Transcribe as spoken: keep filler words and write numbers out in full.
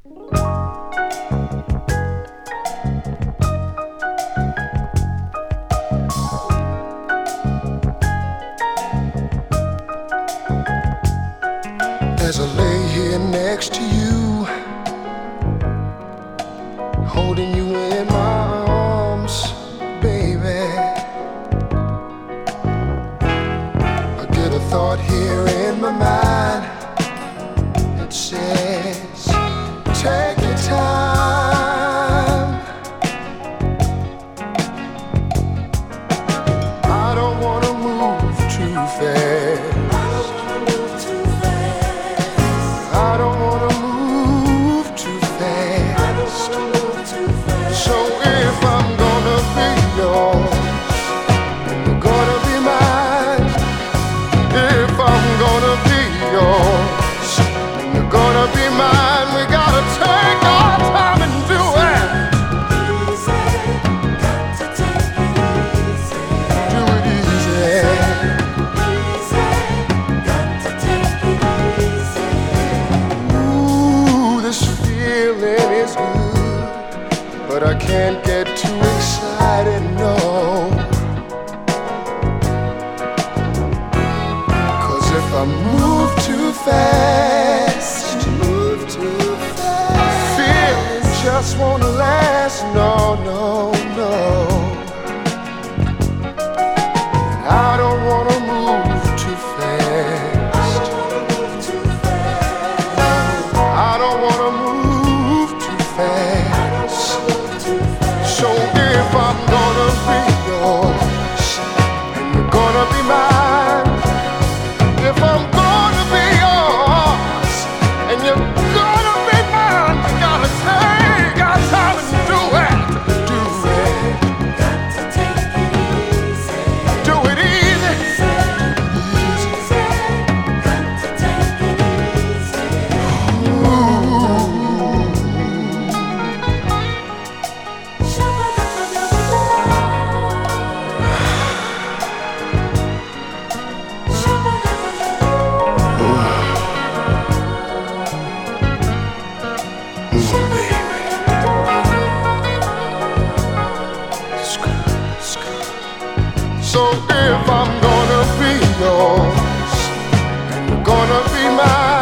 As I lay here next to you, holding you in my arms, baby, I get a thought here in my mind that says, take your time. I don't wanna move too fast. I don't wanna move too fast. So if I'm gonna be yours, then you're gonna be mine. If I'm gonna be yours, then you're gonna be mine. We gotta take our time and do it. Do it easy. Feeling is good, but I can't get too excited, no. 'Cause if I move too fast, move too fast, feeling just won't last, no, no, no. I don't wanna move too fast. I don't wanna move too fast. So if I'm gonna be yours, and you're gonna be mine. If I'm gonna be yours, and you're gonna be mine, we gotta take our time and do it. Do it. Do it easy. So if I'm gonna be yours, and you're gonna be mine.